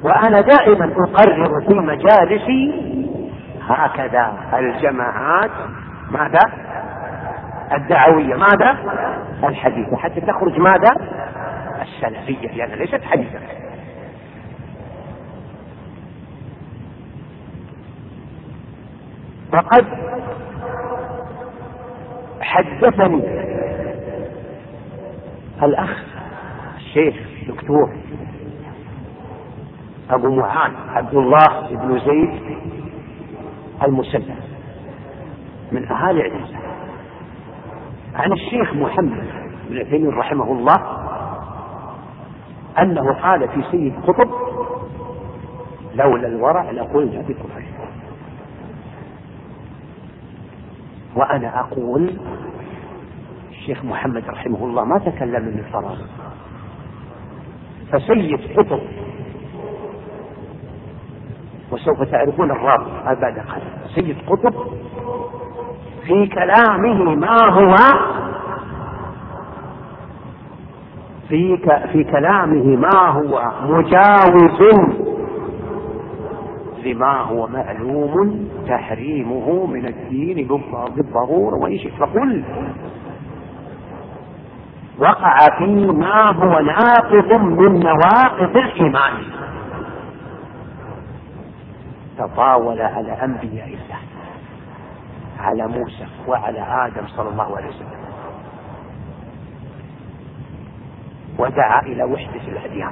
وأنا دائما أقرر في مجالسي هكذا الجماعات ماذا الدعوية ماذا الحديثة، حتى تخرج ماذا السلفية، لأنها يعني ليست حديثة. وقد حدثني الأخ الشيخ دكتور أبو معاذ عبد الله بن زيد المسلم من أهالي عدن عن الشيخ محمد بن عثيمين رحمه الله أنه قال في سيد قطب: لولا الورع لقلنا بكفر. وأنا أقول الشيخ محمد رحمه الله ما تكلم من الفراغ، فسيد قطب، وسوف تعرفون الرابط بعد قليل، سيد قطب في كلامه ما هو في كلامه ما هو مجاوز لما هو معلوم تحريمه من الدين بالضرورة وإن شئت فقل، وقع فيما هو ناقض من نواقض الإيمان، تطاول على أنبياء الله، على موسى وعلى آدم صلى الله عليه وسلم، ودعا إلى وحدة الأديان،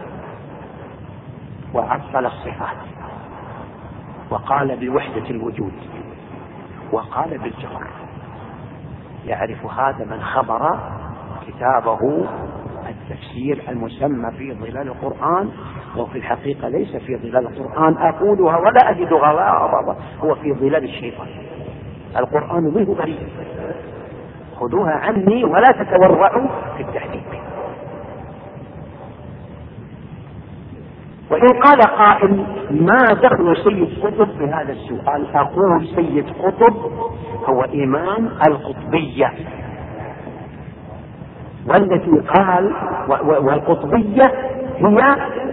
وعطل الصفات، وقال بوحدة الوجود، وقال بالجبر. يعرف هذا من خبر كتابه التفسير المسمى في ظلال القرآن، وفي الحقيقة ليس في ظلال القرآن أقولها ولا أجد غضاضة، هو في ظلال الشيطان. القرآن منه بريء، خذوها عني ولا تتورعوا في التحديد. وإن قال قائل: ما دخل سيد قطب بهذا السؤال؟ أقول سيد قطب هو إمام القطبية، والتي قال والقطبية هي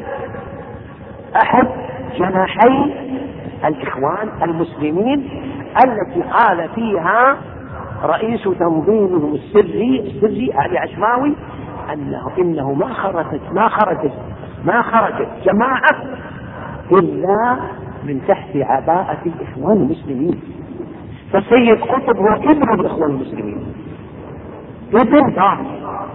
أحد جناحي الإخوان المسلمين التي قال فيها رئيس تنظيمهم السري علي عشماوي إنه ما خرجت جماعة إلا من تحت عباءة الإخوان المسلمين. فسيد قطب هو ابن الإخوان المسلمين، ابن ضامن،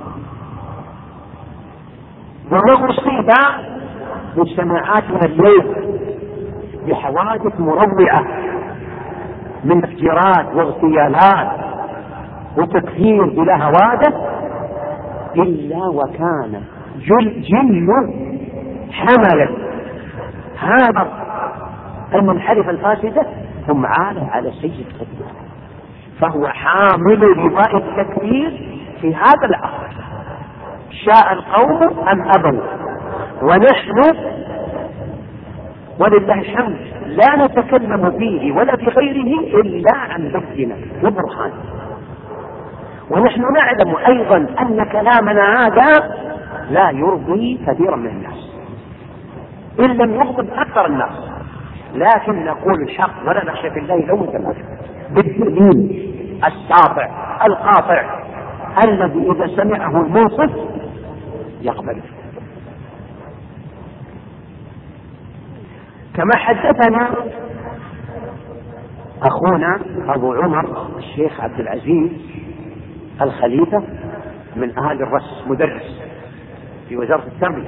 وهو أصيب مجتمعاتنا اليوم بحوادث مروعة من افتراءات واغتيالات وتكفير بلا هوادث، إلا وكان جل حملا هذا المنحرف الفاسدة هم على سيد قطب، فهو حامل رضاء التكفير في هذا العصر، شاء القوم أم أبوا. ونحن ولله الحمد لا نتكلم فيه ولا في غيره إلا عن بينة وبرهان. ونحن نعلم أيضا أن كلامنا هذا لا يرضي كثيرا من الناس، إن لم يغضب أكثر الناس، لكن نقول الحق ولا نخشى في الله لومة لائم بالدليل الساطع القاطع الذي إذا سمعه المنصف يقبله. كما حدثنا أخونا أبو عمر الشيخ عبد العزيز الخليفة من أهل الرس، مدرس في وزارة التربية،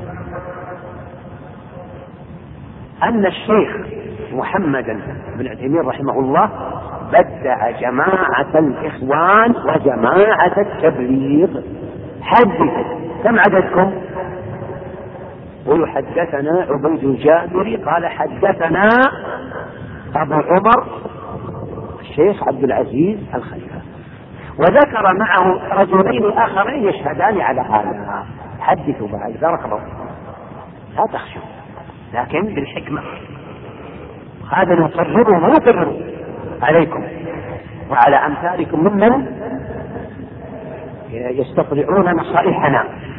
أن الشيخ محمد بن عثيمين رحمه الله بدع جماعة الإخوان وجماعة التبليغ. حدث كم عددكم؟ ويحدثنا عبيد الجابري قال حدثنا أبو عمر الشيخ عبد العزيز الخليفة، وذكر معه رجلين آخرين يشهدان على هذا. حدثوا بعد بارك الله، لا تخشوا، لكن بالحكمة. هذا نقرره ونقرره عليكم وعلى أمثالكم ممن يستطيعون نصائحنا.